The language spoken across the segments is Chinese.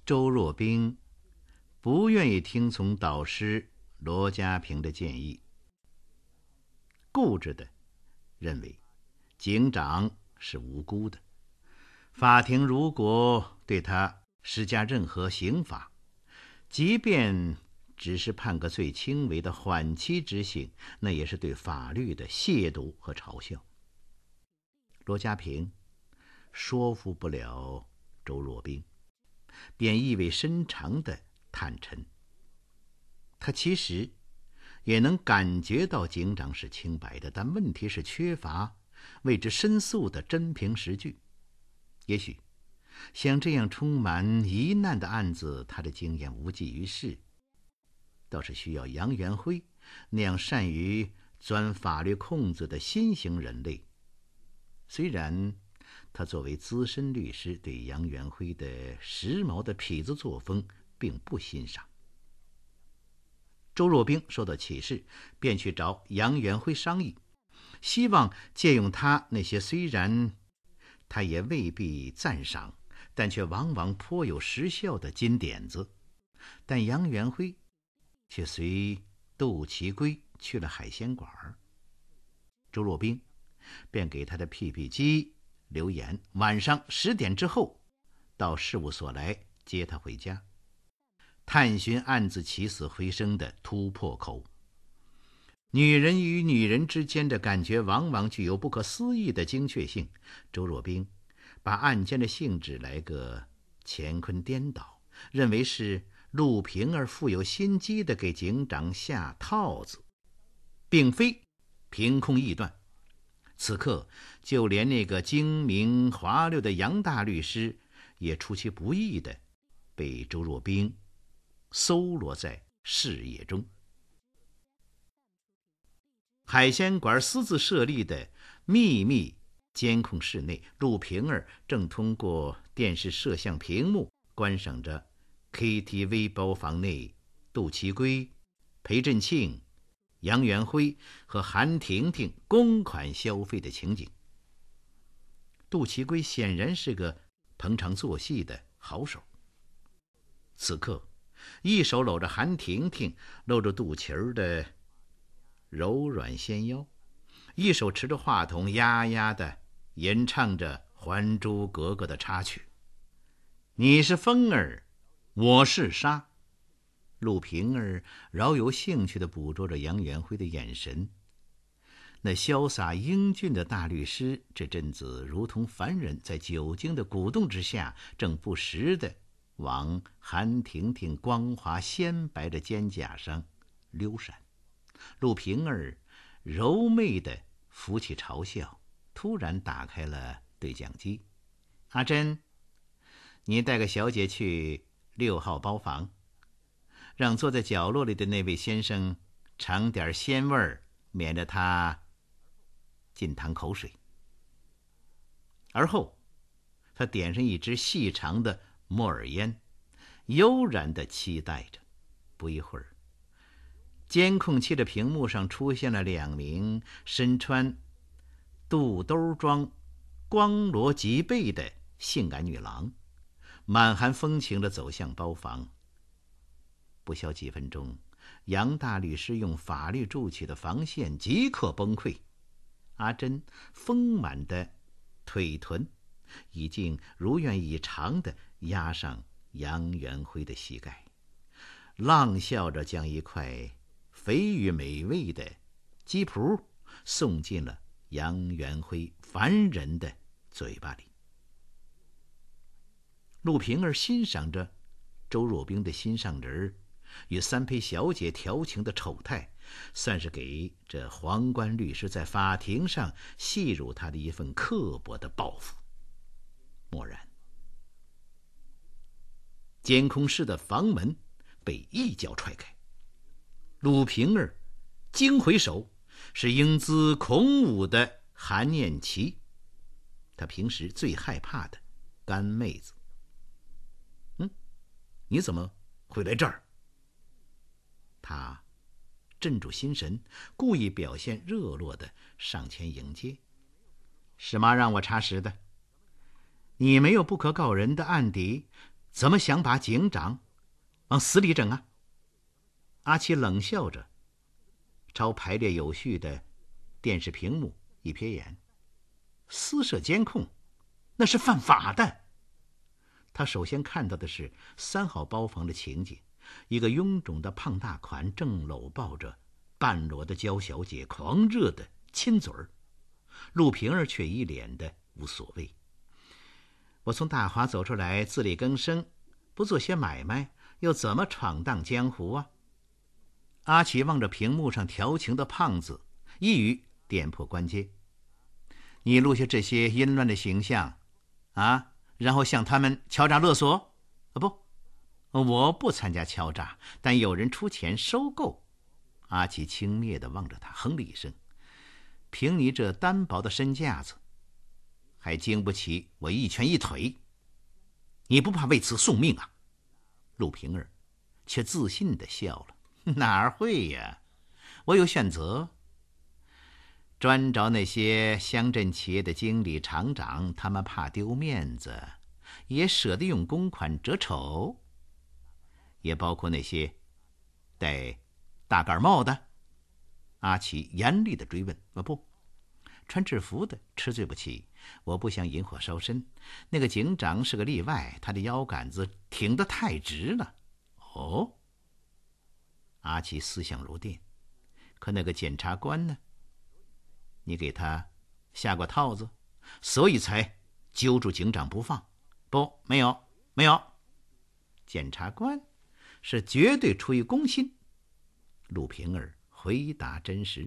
周若冰不愿意听从导师罗家平的建议，固执地认为警长是无辜的，法庭如果对他施加任何刑罚，即便只是判个最轻微的缓期执行，那也是对法律的亵渎和嘲笑。罗家平说服不了周若冰，便意味深长地坦陈，他其实也能感觉到警长是清白的，但问题是缺乏为之申诉的真凭实据。也许像这样充满疑难的案子，他的经验无济于事，倒是需要杨元辉那样善于钻法律空子的新型人类。虽然他作为资深律师对杨元辉的时髦的痞子作风并不欣赏，周若冰受到启示，便去找杨元辉商议，希望借用他那些虽然他也未必赞赏，但却往往颇有实效的金点子。但杨元辉却随杜其圭去了海鲜馆，周若冰便给他的 PP 机留言，晚上10点之后到事务所来接他回家，探寻案子起死回生的突破口。女人与女人之间的感觉往往具有不可思议的精确性。周若冰把案件的性质来个乾坤颠倒，认为是陆平儿富有心机的给警长下套子，并非凭空臆断。此刻就连那个精明滑溜的杨大律师也出其不意地被周若冰搜罗在视野中。海鲜馆私自设立的秘密监控室内，陆平儿正通过电视摄像屏幕观赏着 KTV 包房内杜其圭、裴振庆、杨元辉和韩婷婷公款消费的情景。杜其圭显然是个捧场作戏的好手，此刻一手搂着韩婷婷露着肚脐儿的柔软纤腰，一手持着话筒呀呀地吟唱着《还珠格格》的插曲。你是风儿，我是沙。陆平儿饶有兴趣地捕捉着杨元辉的眼神，那潇洒英俊的大律师这阵子如同凡人，在酒精的鼓动之下，正不时地往韩婷婷光滑鲜白的肩胛上溜闪。陆平儿柔媚地浮起嘲笑，突然打开了对讲机。阿珍，你带个小姐去6号包房，让坐在角落里的那位先生尝点鲜味儿，免得他进堂口水。而后他点上一支细长的莫尔烟，悠然地期待着。不一会儿，监控器的屏幕上出现了2名身穿肚兜装光罗脊背的性感女郎，满含风情地走向包房。不消几分钟，杨大律师用法律筑起的防线即刻崩溃。阿珍丰满的腿臀已经如愿以偿地压上杨元辉的膝盖，浪笑着将一块肥与美味的鸡脯送进了杨元辉烦人的嘴巴里。陆平儿欣赏着周若冰的心上人与三陪小姐调情的丑态，算是给这皇冠律师在法庭上戏辱他的一份刻薄的报复。蓦然，监控室的房门被一脚踹开，陆平儿惊回首，是英姿孔武的韩念琪，他平时最害怕的干妹子。你怎么会来这儿？他镇住心神，故意表现热络的上前迎接。是妈让我查实的，你没有不可告人的案底， 怎么想把警长往死里整啊？阿奇冷笑着，朝排列有序的电视屏幕一瞥眼，私设监控，那是犯法的。他首先看到的是3号包房的情景，一个臃肿的胖大款正搂抱着半裸的娇小姐，狂热的亲嘴儿。陆平儿却一脸的无所谓。我从大华走出来，自力更生，不做些买卖，又怎么闯荡江湖啊？阿奇望着屏幕上调情的胖子，一语点破关键：你录下这些淫乱的形象啊，然后向他们敲诈勒索？不，我不参加敲诈，但有人出钱收购。阿奇轻蔑地望着他，哼了一声：凭你这单薄的身架子，还经不起我一拳一腿，你不怕为此送命啊？陆平儿却自信地笑了：哪儿会呀，我有选择。专找那些乡镇企业的经理厂长，他们怕丢面子，也舍得用公款折丑。也包括那些戴大盖帽的。阿奇严厉地追问：不，穿制服的吃罪不起，我不想引火烧身。那个警长是个例外，他的腰杆子挺得太直了。哦，阿奇思想如电。可那个检察官呢？你给他下过套子，所以才揪住警长不放？不，没有。检察官是绝对出于公心。陆平儿回答真实。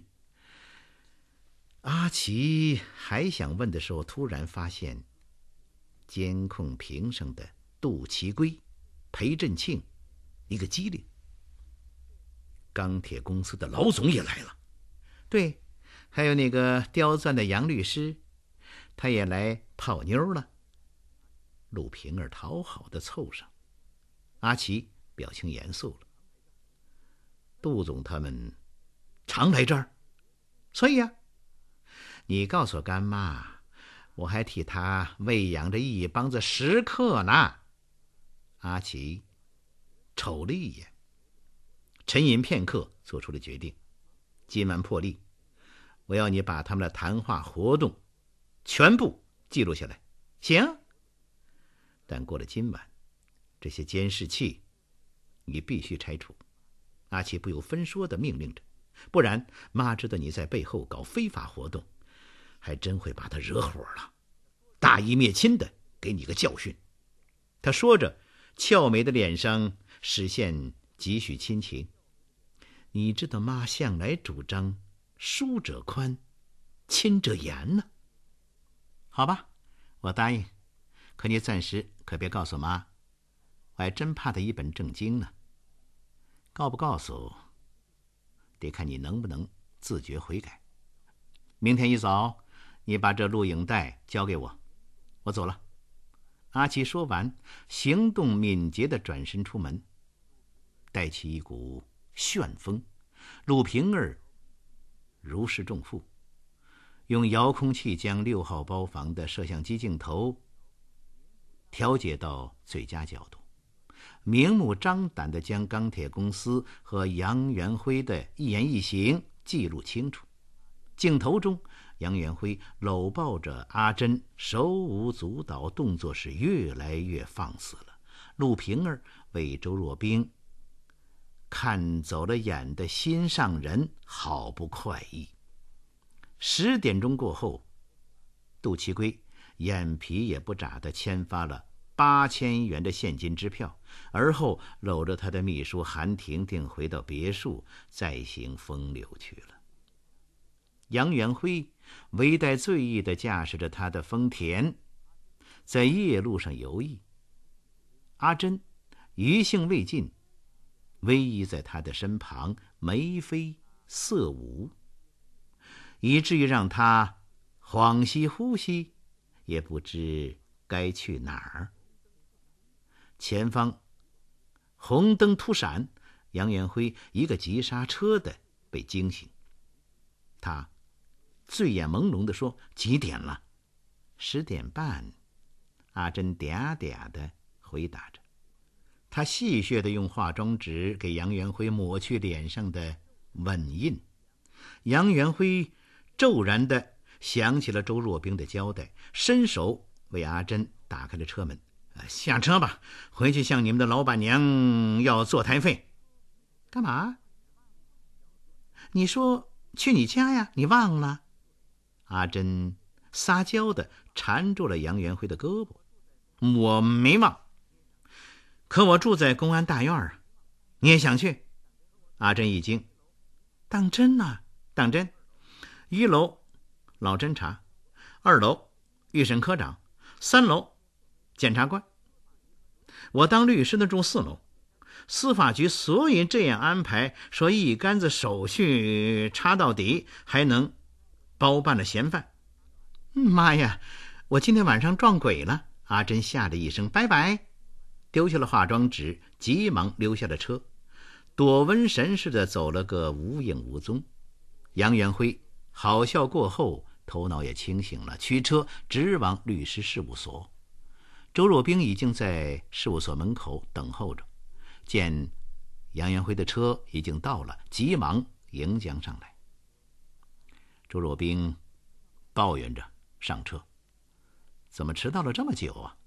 阿奇还想问的时候，突然发现监控屏上的杜其圭、裴振庆一个机灵。钢铁公司的老总也来了。对，还有那个刁钻的杨律师，他也来泡妞了。陆平儿讨好的凑上。阿奇表情严肃了。杜总他们常来这儿？所以啊，你告诉干妈，我还替他喂养着一帮子食客呢。阿奇瞅了一眼，沉吟片刻，做出了决定：今晚破例，我要你把他们的谈话活动全部记录下来。行，但过了今晚，这些监视器你必须拆除。阿奇不由分说地命令着，不然妈知道你在背后搞非法活动，还真会把他惹火了，大义灭亲的给你个教训。他说着，俏美的脸上实现几许亲情。你知道妈向来主张疏者宽，亲者严呢。好吧，我答应，可你暂时可别告诉妈，我还真怕她一本正经呢。告不告诉，得看你能不能自觉悔改。明天一早，你把这录影带交给我，我走了。阿奇说完，行动敏捷地转身出门，带起一股旋风。陆平儿如释重负，用遥控器将6号包房的摄像机镜头调节到最佳角度，明目张胆地将钢铁公司和杨元辉的一言一行记录清楚。镜头中，杨元辉搂抱着阿珍，手舞足蹈，动作是越来越放肆了。陆平儿为周若冰看走了眼的心上人好不快意。10点钟过后，杜其圭眼皮也不眨地签发了8000元的现金支票，而后搂着他的秘书韩婷婷回到别墅，再行风流去了。杨元辉微带醉意地驾驶着他的丰田，在夜路上游弋。阿珍余兴未尽，偎依在他的身旁，眉飞色舞，以至于让他恍兮惚兮，也不知该去哪儿。前方红灯突闪，杨元辉一个急刹车的被惊醒。他醉眼朦胧地说：几点了？10点半。阿珍嗲嗲地回答着。 他戏谑地用化妆纸给杨元辉抹去脸上的吻印。杨元辉骤然地想起了周若冰的交代，伸手为阿珍打开了车门。下车吧，回去向你们的老板娘要坐台费。干嘛？你说去你家呀？你忘了？阿珍撒娇地缠住了杨元辉的胳膊。我没忘，可我住在公安大院啊，你也想去？阿珍一惊。当真啊？当真。1楼老侦查，2楼预审科长，3楼检察官。我当律师的住4楼。司法局所以这样安排，说一竿子手续插到底，还能包办了嫌犯。妈呀，我今天晚上撞鬼了！阿珍吓得一声拜拜，丢下了化妆纸，急忙溜下了车，躲瘟神似的走了个无影无踪。杨元辉好笑过后，头脑也清醒了，驱车直往律师事务所。周若冰已经在事务所门口等候着，见杨元辉的车已经到了，急忙迎将上来。周若冰抱怨着上车，怎么迟到了这么久啊？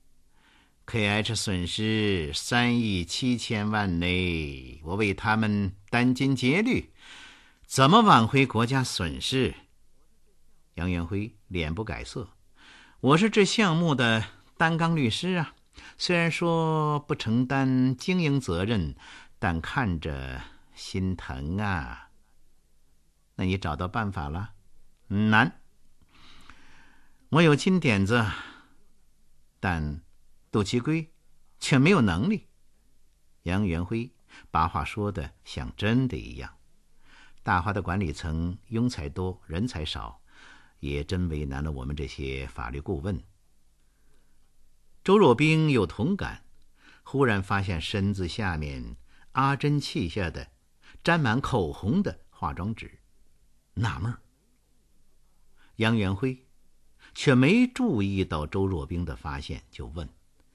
KH 损失3亿7千万呢，我为他们殚精竭虑，怎么挽回国家损失？杨元辉脸不改色，我是这项目的担纲律师啊，虽然说不承担经营责任，但看着心疼啊。那你找到办法了？难。我有金点子，但杜其圭却没有能力。杨元辉把话说的像真的一样。大华的管理层庸才多，人才少，也真为难了我们这些法律顾问。周若冰有同感，忽然发现身子下面阿珍沏下的沾满口红的化妆纸，纳闷。杨元辉却没注意到周若冰的发现，就问：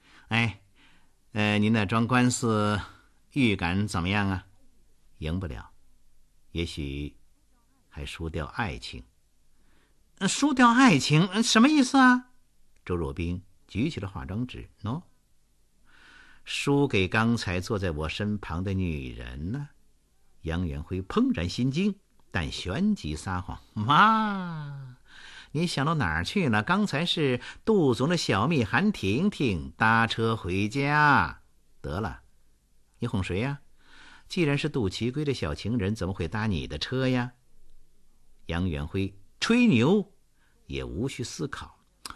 您那桩官司预感怎么样啊？赢不了，也许还输掉爱情。输掉爱情什么意思啊？周若冰举起了化妆纸，输给刚才坐在我身旁的女人呢。杨元辉怦然心惊，但旋即撒谎：妈，你想到哪儿去了？刚才是杜总的小蜜韩婷婷搭车回家。得了，你哄谁呀？既然是杜其圭的小情人，怎么会搭你的车呀？杨元辉吹牛也无需思考。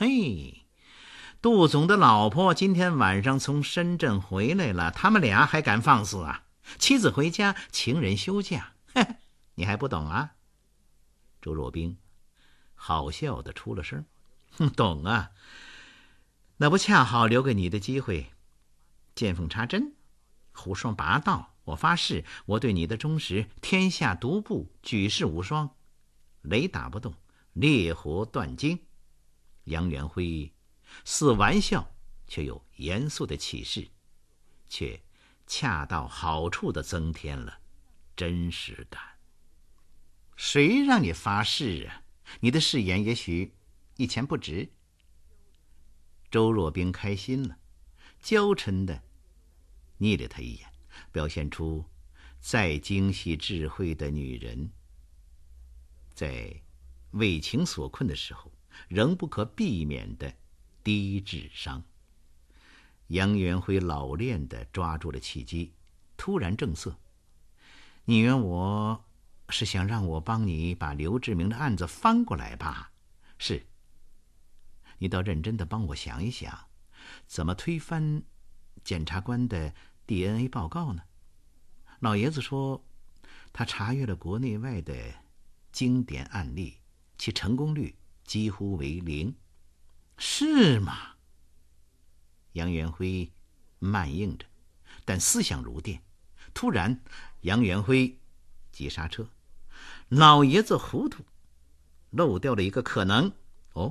杜总的老婆今天晚上从深圳回来了，他们俩还敢放肆啊？妻子回家，情人休假，你还不懂啊？周若冰好笑地出了声：懂啊，那不恰好留给你的机会，见缝插针，胡说八道。我发誓，我对你的忠实，天下独步，举世无双，雷打不动，烈火断金。杨元辉似玩笑，却有严肃的启示，却恰到好处地增添了真实感。谁让你发誓啊？你的誓言也许一钱不值。周若冰开心了，娇嗔地睨了他一眼，表现出再精细智慧的女人在为情所困的时候仍不可避免的低智商。杨元辉老练地抓住了契机，突然正色：你以为我是想让我帮你把刘志明的案子翻过来吧？是。你倒认真地帮我想一想，怎么推翻检察官的 DNA 报告呢？老爷子说，他查阅了国内外的经典案例，其成功率几乎为0。是吗？杨元辉慢应着，但思想如电。突然，杨元辉急刹车：老爷子糊涂，漏掉了一个可能。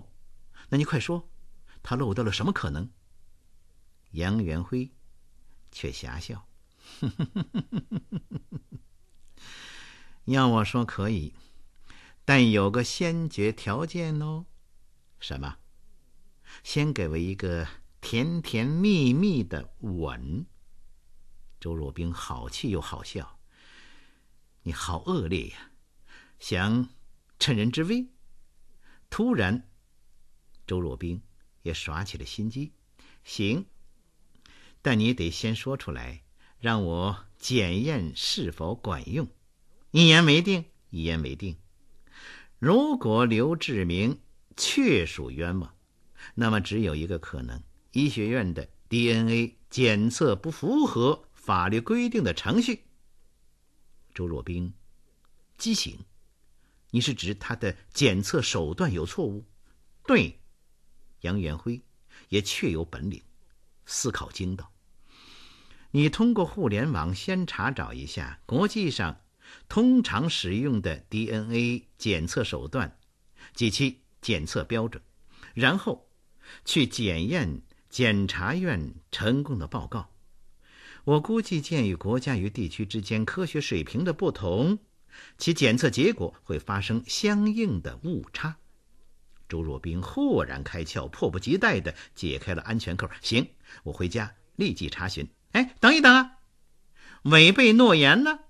那你快说，他漏掉了什么可能？杨元辉却瞎笑。要我说可以，但有个先决条件哦。什么？先给我一个甜甜蜜蜜的吻。周若冰好气又好笑。你好恶劣呀，想趁人之危。突然，周若冰也耍起了心机。行，但你得先说出来，让我检验是否管用。一言为定，一言为定。如果刘志明确属冤枉，那么只有一个可能，医学院的 DNA 检测不符合法律规定的程序。周若冰畸形，你是指他的检测手段有错误？对，杨元辉也确有本领，思考精到。你通过互联网先查找一下国际上通常使用的 DNA 检测手段及其检测标准，然后去检验检察院成功的报告。我估计鉴于国家与地区之间科学水平的不同，其检测结果会发生相应的误差。周若冰豁然开窍，迫不及待地解开了安全扣。行，我回家立即查询。哎，等一等啊，违背诺言呢？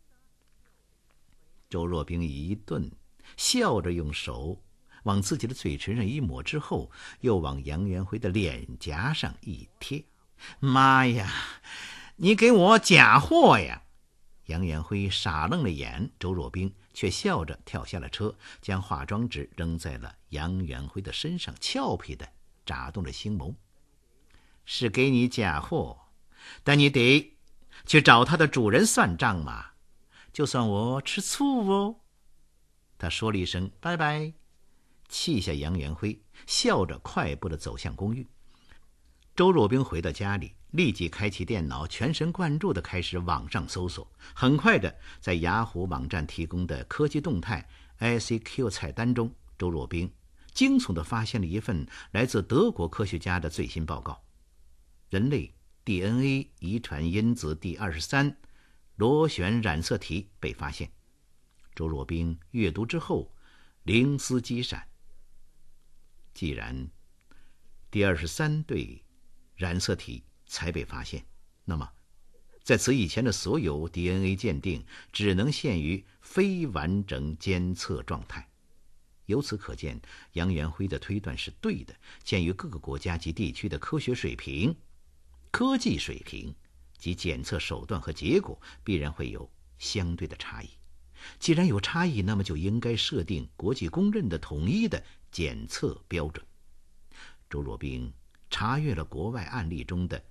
周若冰一顿，笑着用手往自己的嘴唇上一抹之后，又往杨元辉的脸颊上一贴。妈呀，你给我假货呀！杨元辉傻愣了眼，周若冰却笑着跳下了车，将化妆纸扔在了杨元辉的身上，俏皮地眨动着星眸。是给你假货，但你得去找他的主人算账嘛，就算我吃醋哦。他说了一声拜拜，弃下杨元辉，笑着快步地走向公寓。周若冰回到家里，立即开启电脑，全神贯注地开始网上搜索。很快的，在雅虎网站提供的科技动态 ICQ 菜单中，周若冰惊悚地发现了一份来自德国科学家的最新报告：人类 DNA 遗传因子第23螺旋染色体被发现。周若冰阅读之后灵思激闪，既然第23对染色体才被发现，那么在此以前的所有 DNA 鉴定只能限于非完整监测状态。由此可见，杨元辉的推断是对的。鉴于各个国家及地区的科学水平、科技水平及检测手段和结果必然会有相对的差异。既然有差异，那么就应该设定国际公认的统一的检测标准。周若冰查阅了国外案例中的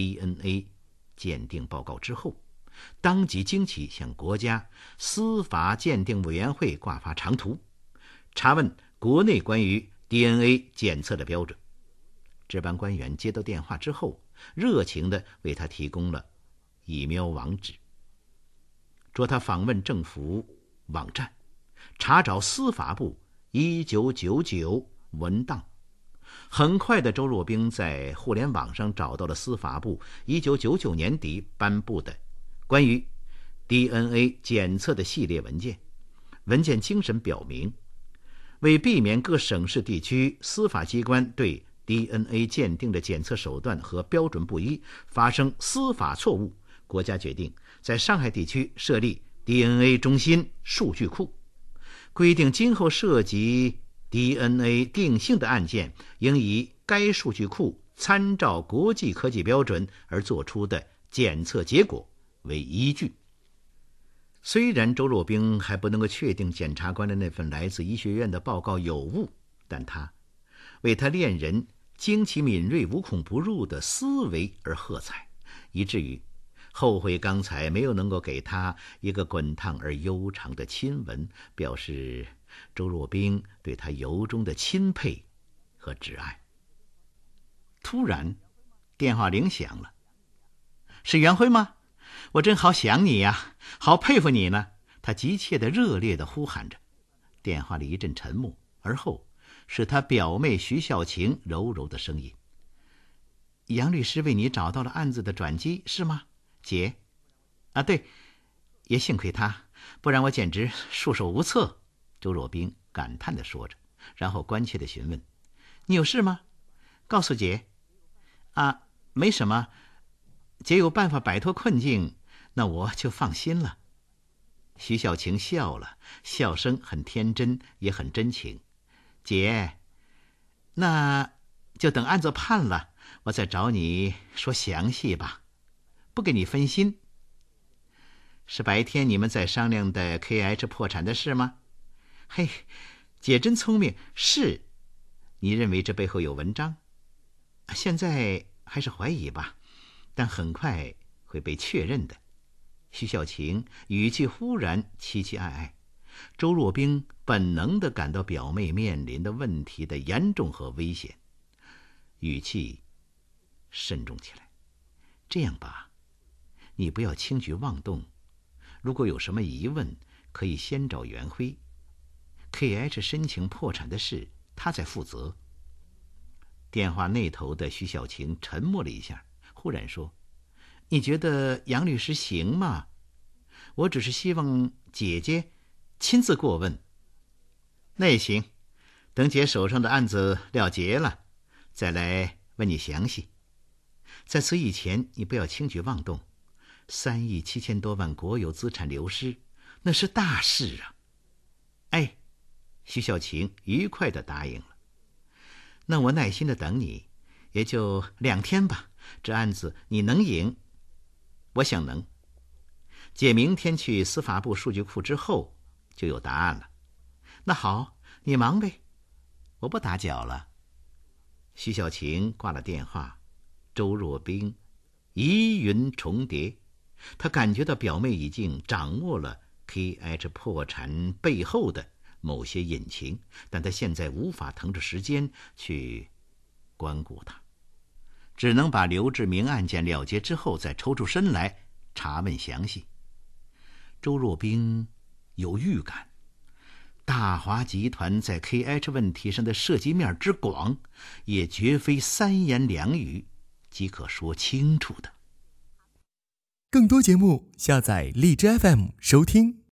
DNA 鉴定报告之后，当即惊奇向国家司法鉴定委员会挂发长图，查问国内关于 DNA 检测的标准。值班官员接到电话之后，热情地为他提供了email网址，说他访问政府网站，查找司法部1999文档。很快的，周若冰在互联网上找到了司法部1999年底颁布的关于 DNA 检测的系列文件。文件精神表明，为避免各省市地区司法机关对 DNA 鉴定的检测手段和标准不一，发生司法错误，国家决定在上海地区设立 DNA 中心数据库，规定今后涉及DNA 定性的案件应以该数据库参照国际科技标准而做出的检测结果为依据。虽然周若冰还不能够确定检察官的那份来自医学院的报告有误，但他为他恋人惊奇敏锐、无孔不入的思维而喝彩，以至于后悔刚才没有能够给他一个滚烫而悠长的亲吻，表示周若冰对他由衷的钦佩和挚爱。突然电话铃响了。是元辉吗？我真好想你呀，好佩服你呢，他急切地热烈地呼喊着。电话里一阵沉默，而后是他表妹徐孝晴柔柔的声音： 杨律师为你找到了案子的转机，是吗，姐？对，也幸亏他，不然我简直束手无策。周若冰感叹地说着，然后关切地询问：你有事吗？告诉姐。没什么，姐有办法摆脱困境，那我就放心了。徐小晴笑了，笑声很天真，也很真情。姐，那就等案子判了，我再找你说详细吧，不给你分心。是白天你们在商量的 KH 破产的事吗？嘿，姐真聪明。是，你认为这背后有文章？现在还是怀疑吧，但很快会被确认的。徐小晴语气忽然凄凄爱爱，周若冰本能地感到表妹面临的问题的严重和危险，语气慎重起来。这样吧，你不要轻举妄动，如果有什么疑问，可以先找袁辉。KH 申请破产的事，他在负责。电话那头的徐小晴沉默了一下，忽然说：你觉得杨律师行吗？我只是希望姐姐亲自过问。那也行，等姐手上的案子了结了，再来问你详细。在此以前，你不要轻举妄动。3亿7千多万国有资产流失，那是大事啊。徐小晴愉快地答应了。那我耐心地等你，也就2天吧。这案子你能赢？我想能。姐明天去司法部数据库之后就有答案了。那好，你忙呗，我不打搅了。徐小晴挂了电话。周若冰疑云重叠，他感觉到表妹已经掌握了 KH 破产背后的某些隐情，但他现在无法腾出时间去关顾他，只能把刘志明案件了结之后再抽出身来查问详细。周若冰有预感，大华集团在 KH 问题上的涉及面之广，也绝非3言2语即可说清楚的。 更多节目下载荔枝 FM 收听。